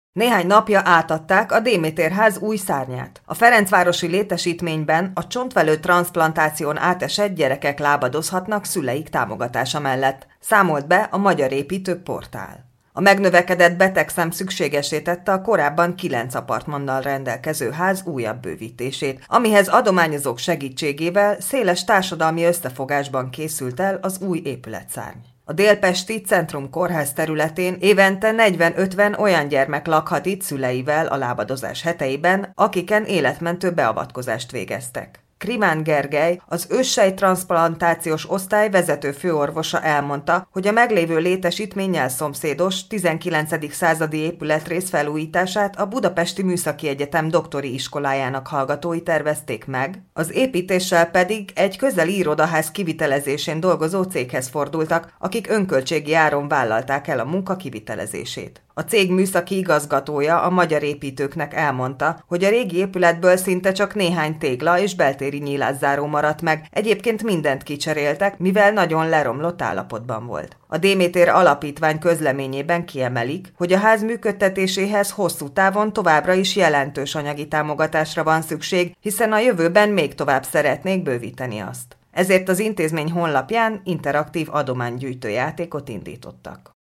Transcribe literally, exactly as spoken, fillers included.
Néhány napja átadták a Déméter ház új szárnyát. A ferencvárosi létesítményben a csontvelő transzplantáción átesett gyerekek lábadozhatnak szüleik támogatása mellett, számolt be a Magyar Építő Portál. A megnövekedett betegszám szükségesé tette a korábban kilenc apartmannal rendelkező ház újabb bővítését, amihez adományozók segítségével széles társadalmi összefogásban készült el az új épületszárny. A délpesti Centrum Kórház területén évente negyven-ötven olyan gyermek lakhat itt szüleivel a lábadozás heteiben, akiken életmentő beavatkozást végeztek. Krimán Gergely, az őssejttranszplantációs osztály vezető főorvosa elmondta, hogy a meglévő létesítménnyel szomszédos tizenkilencedik századi épületrész felújítását a Budapesti Műszaki Egyetem doktori iskolájának hallgatói tervezték meg, az építéssel pedig egy közeli irodaház kivitelezésén dolgozó céghez fordultak, akik önköltségi áron vállalták el a munka kivitelezését. A cég műszaki igazgatója a magyar építőknek elmondta, hogy a régi épületből szinte csak néhány tégla és beltéri nyílászáró maradt meg, egyébként mindent kicseréltek, mivel nagyon leromlott állapotban volt. A Déméter Alapítvány közleményében kiemelik, hogy a ház működtetéséhez hosszú távon továbbra is jelentős anyagi támogatásra van szükség, hiszen a jövőben még tovább szeretnék bővíteni azt. Ezért az intézmény honlapján interaktív adománygyűjtő játékot indítottak.